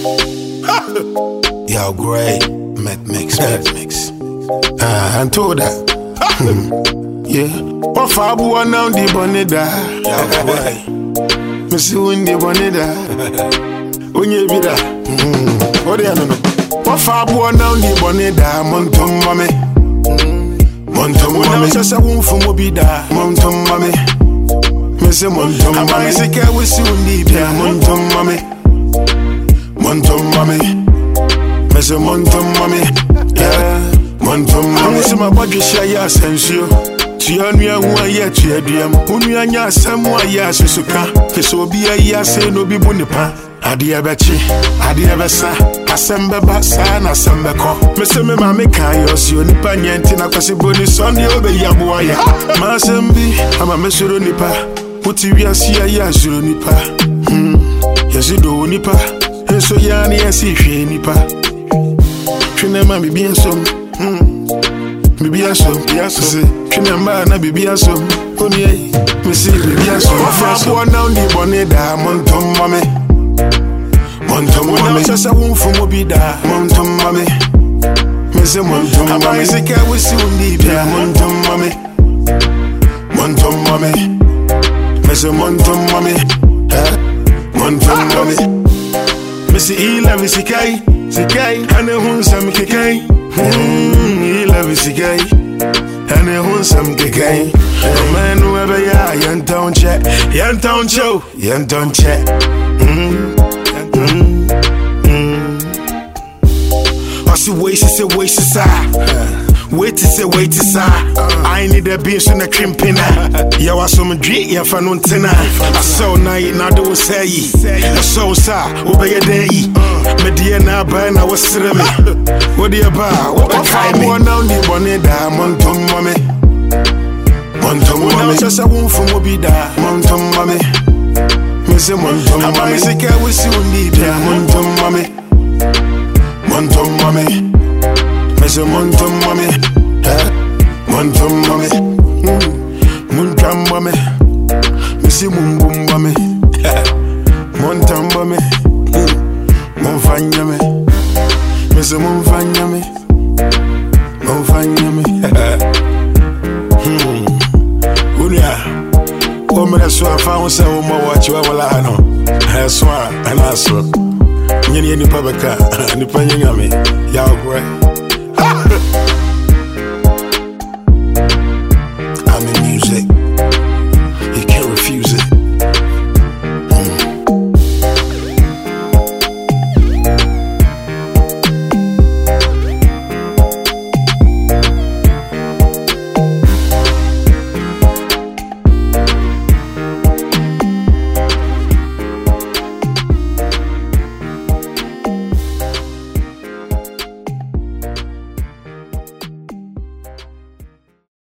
Yo, great. Mix. I'm told that. Yeah. What fabu now the boneda? Yo, great. Missy Windy boneda. Unye bida. What do you know? What fabu now the boneda? Montum mame. Montum mame. Sasa wumfu mobida. Montum mame. Missy montum mame. Amazika wisi undi bia. Montum mame. Montum mame. Mese montum mami, yeah, montum mami. Se ma body share ya sensio. Tia nua hu aye tia duam. Unu anya asem aye asusuka. Kese obi aye ase no bi bu nipa. Ade ebechi, ade ebesa. Asem beba sa na asem beko. Mese me ma me kan yo si onipa nyenti na kwase boni Sunday obe yaboa ya. Ma asem bi ama mesuro nipa. Muti wi ase aye asuro nipa. Yesido nipa. Enso ya ni esi hwe nipa. Trinema mi bien som, mi bien som, Trinema na mi bien som, Oni, Missy, mi bien som. Fabu now the boneda, montum mame, montum mame. Sasa wumfu mobida, montum mame, Missy montum mame. Amazika wisi undi bia, montum mame, montum mame, Missy montum mame, montum mame. Missy ila visikai. Sikai, ane hun sam kikai. Ila visikai, ane hun sam kikai. Man whoever ya, yan town check, yan town show, yan town check. Wasi waste sa. Wait to say, I need a beans in a crimpina. Ya was some dream, ya fan tina. I saw night, now do say, I saw sa, obey a day. Mediana ban, I was swimming. What do you buy? What I want now, the boneda, montum mame. Montum mame, just a wound from Mobida, montum mame. Miss Montum mame, sick, I will soon need montum mame. Montum mame. Mese montum mame, montum mame, muntam mame, misi mumbum mame, montam mame, monfanya me, mese monfanya me, monfanya me. Unia, omre so fa won se wo mo watch wa wala no, so and aso. Nyeni ni pabeka, ni panyanya me, ya ogre.